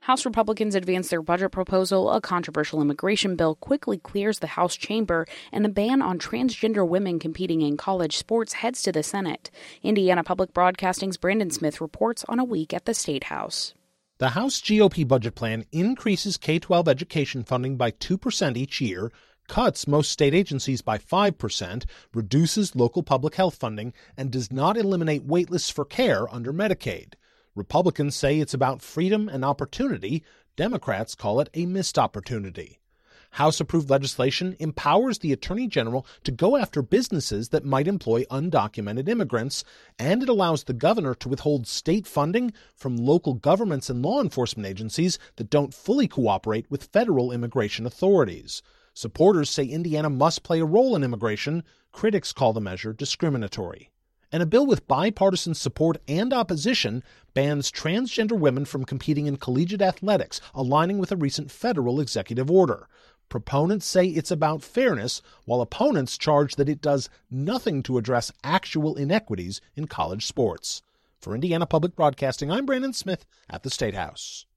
House Republicans advance their budget proposal. A controversial immigration bill quickly clears the House chamber, and a ban on transgender women competing in college sports heads to the Senate. Indiana Public Broadcasting's Brandon Smith reports on a week at the State House. The House GOP budget plan increases K-12 education funding by 2% each year, cuts most state agencies by 5%, reduces local public health funding, and does not eliminate waitlists for care under Medicaid. Republicans say it's about freedom and opportunity. Democrats call it a missed opportunity. House-approved legislation empowers the Attorney General to go after businesses that might employ undocumented immigrants, and it allows the governor to withhold state funding from local governments and law enforcement agencies that don't fully cooperate with federal immigration authorities. Supporters say Indiana must play a role in immigration. Critics call the measure discriminatory. And a bill with bipartisan support and opposition bans transgender women from competing in collegiate athletics, aligning with a recent federal executive order. Proponents say it's about fairness, while opponents charge that it does nothing to address actual inequities in college sports. For Indiana Public Broadcasting, I'm Brandon Smith at the State House.